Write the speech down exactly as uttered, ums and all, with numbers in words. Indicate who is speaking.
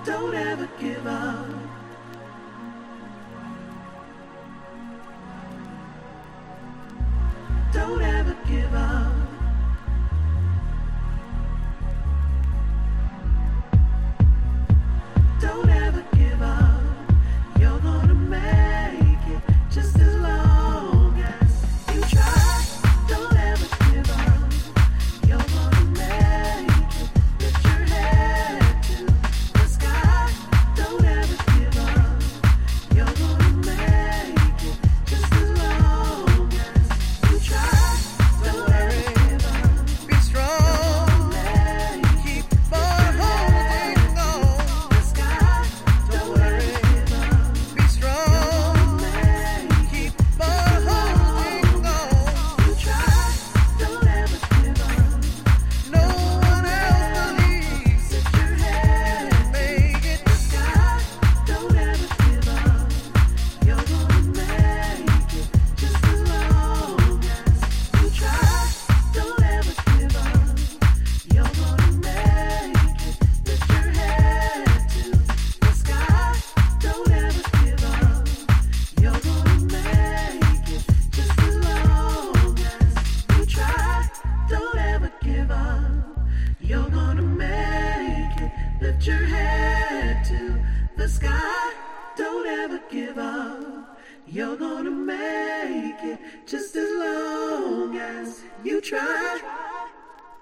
Speaker 1: Don't ever give up. Don't ever give up. Don't ever give up. You're gonna make it just as long as you try. Don't ever give up. You're gonna make it. Lift your head to the sky. Don't ever give up. You're gonna make it just as long as you try. Don't ever give up.
Speaker 2: Be strong. Keep on holding on.
Speaker 1: The sky. Don't ever give up.
Speaker 2: Be strong. Keep on holding on.
Speaker 1: You try. Don't ever give up.
Speaker 2: No one else believes
Speaker 1: Lift your head.
Speaker 2: make it.
Speaker 1: Don't ever give up. You're gonna make it just as long as you try. Don't ever give up. You're gonna make it. Lift your head to the sky. Don't ever give up. You're gonna make it just as long as you try. Don't ever give up. You're gonna make it. Lift your head to the sky. Don't ever give up. You're gonna make it just as long as you try.